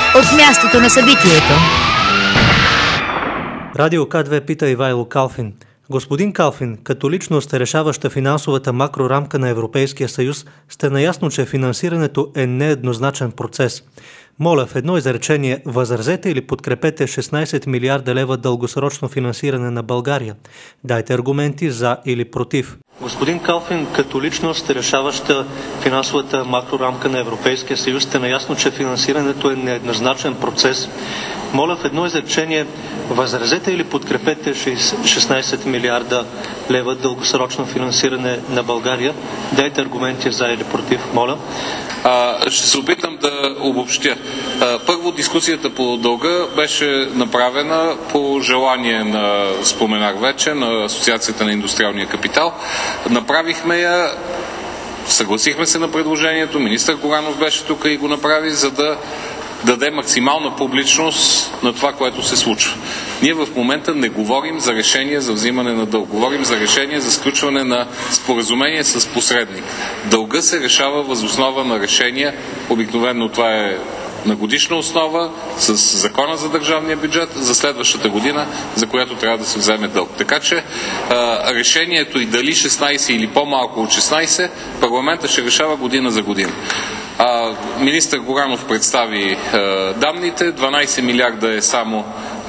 от мястото на събитието. Радио К2 пита Ивайло Калфин. Господин Калфин, като личност, решаваща финансовата макрорамка на Европейския съюз, сте наясно, че финансирането е нееднозначен процес. Моля, в едно изречение, възразете или подкрепете 16 милиарда лева дългосрочно финансиране на България. Дайте аргументи за или против. Господин Калфин, като личност, решаваща финансовата макрорамка на Европейския съюз, сте наясно, че финансирането е нееднозначен процес. Моля, в едно изречение, възразете или подкрепете 16 милиарда лева дългосрочно финансиране на България. Дайте аргументи за или против, моля. Ще се опитам да обобщя. Първо, дискусията по дълга беше направена по желание на, споменах вече, на Асоциацията на индустриалния капитал. Направихме я, съгласихме се на предложението, министър Горанов беше тук и го направи, за да даде максимална публичност на това, което се случва. Ние в момента не говорим за решение за взимане на дълг. Говорим за решение за сключване на споразумение с посредник. Дълга се решава въз основа на решения. Обикновено това е на годишна основа с закона за държавния бюджет за следващата година, за която трябва да се вземе дълг. Така че решението и дали 16 или по-малко от 16, парламента ще решава година за година. Министър Горанов представи данните. 12 милиарда е само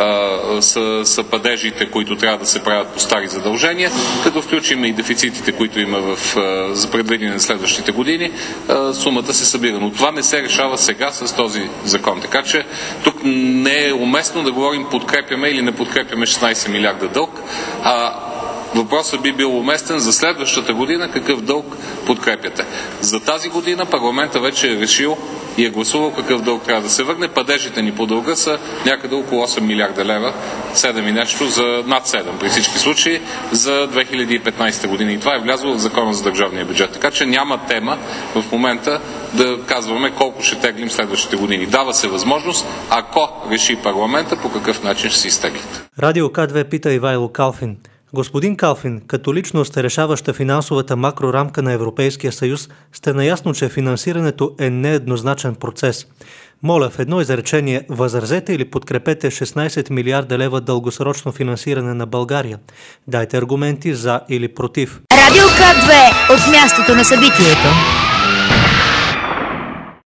са падежите, които трябва да се правят по стари задължения, като включим и дефицитите, които има за предвидение на следващите години, сумата се събира. Но това не се решава сега с този закон. Така че тук не е уместно да говорим подкрепяме или не подкрепяме 16 милиарда дълг. Въпросът би бил уместен за следващата година какъв дълг подкрепяте. За тази година парламента вече е решил и е гласувал какъв дълг трябва да се върне. Падежите ни по дълга са някъде около 8 милиарда лева, 7 и нещо, за над 7 при всички случаи за 2015 година. И това е влязло в закона за държавния бюджет. Така че няма тема в момента да казваме колко ще теглим следващите години. Дава се възможност, ако реши парламента, по какъв начин ще се изтеглят. Радио К2 пита Ивайло Калфин. Господин Калфин, като личност, решаваща финансовата макрорамка на Европейския съюз, сте наясно, че финансирането е нееднозначен процес. Моля, в едно изречение, възразете или подкрепете 16 милиарда лева дългосрочно финансиране на България. Дайте аргументи за или против. Радио К2 от мястото на събитието.